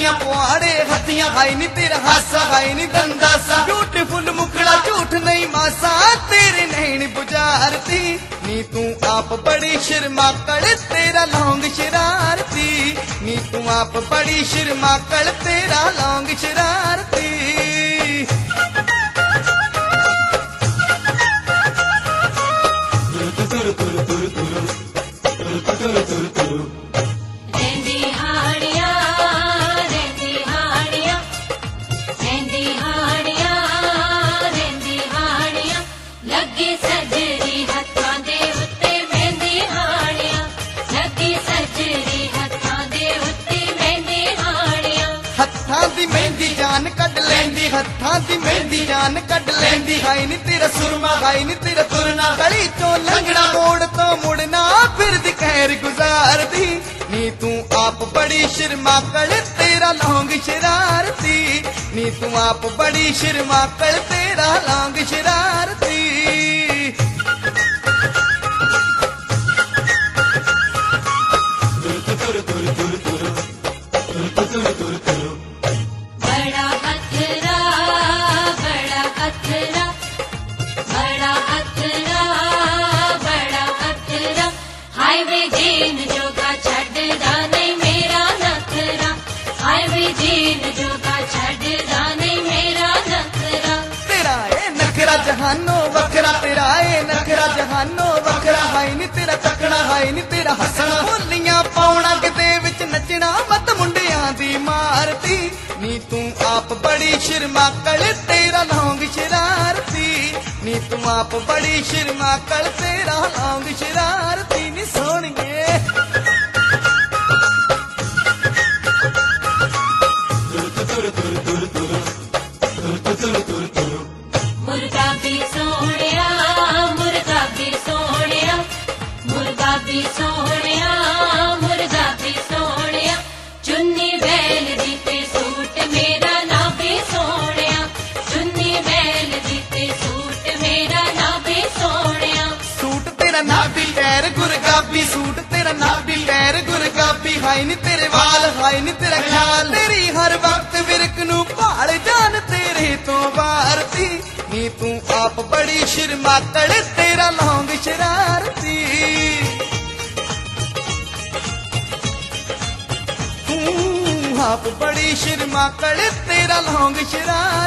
अखियां पुआड़े हथियां हाई नी तेरा हासा हाई नी दंदासा ब्यूटीफुल मुखड़ा झूठ नहीं मासा तेरे नैन बुझारती नी तू आप बड़ी शर्माकड़ तेरा लौंग शरारती नी तू आप बड़ी शर्माकड़ तेरा लौंग शरारती हत्थां दी मेहंदी जान कट लैंदी हाई नी तेरा सुरमा हाई नी तेरा तुरना गली चो लंघना मोड़ तो मुड़ना फिर दी खैर गुजारदी नी तू आप बड़ी शर्माकड़ तेरा लौंग शरारती नी तू आप बड़ी शर्माकड़ तेरा लौंग शरारती जहानो वखरा तेरा ए नखरा जहानो वखरा हाई नी तेरा तकना हाई नी तेरा हसना बोलियां पाउना किते विच नचना मत मुंडियां दी मारती नी तू आप बड़ी शर्माकड़ तेरा लौंग शरारती नी तू आप बड़ी शर्माकड़ तेरा लौंग शरारती नी सोहणिए गुरगाबी सूट तेरा नाबी पैर गुरगाबी हाई नी तेरे वाल हाई नी तेरा ख्याल तेरी हर वक्त विरक नू भाल जान तेरे तो वारती नी तू आप बड़ी शर्माकड़ तेरा लौंग शरारती तू आप बड़ी शर्माकड़ तेरा लौंग शरारती